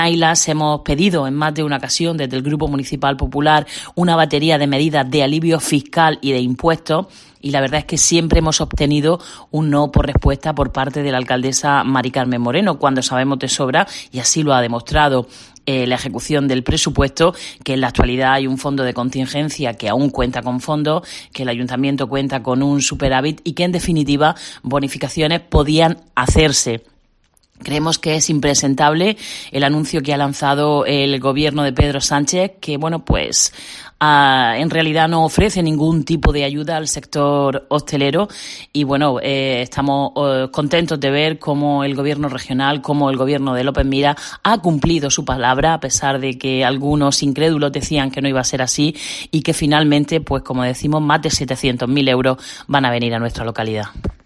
Ailas hemos pedido en más de una ocasión desde el Grupo Municipal Popular una batería de medidas de alivio fiscal y de impuestos, y la verdad es que siempre hemos obtenido un no por respuesta por parte de la alcaldesa Mari Carmen Moreno, cuando sabemos de sobra, y así lo ha demostrado la ejecución del presupuesto, que en la actualidad hay un fondo de contingencia que aún cuenta con fondos, que el ayuntamiento cuenta con un superávit y que en definitiva bonificaciones podían hacerse. Creemos que es impresentable el anuncio que ha lanzado el gobierno de Pedro Sánchez, que en realidad no ofrece ningún tipo de ayuda al sector hostelero, y estamos contentos de ver cómo el gobierno regional, cómo el gobierno de López Miras ha cumplido su palabra, a pesar de que algunos incrédulos decían que no iba a ser así, y que finalmente, como decimos, más de 700.000 euros van a venir a nuestra localidad.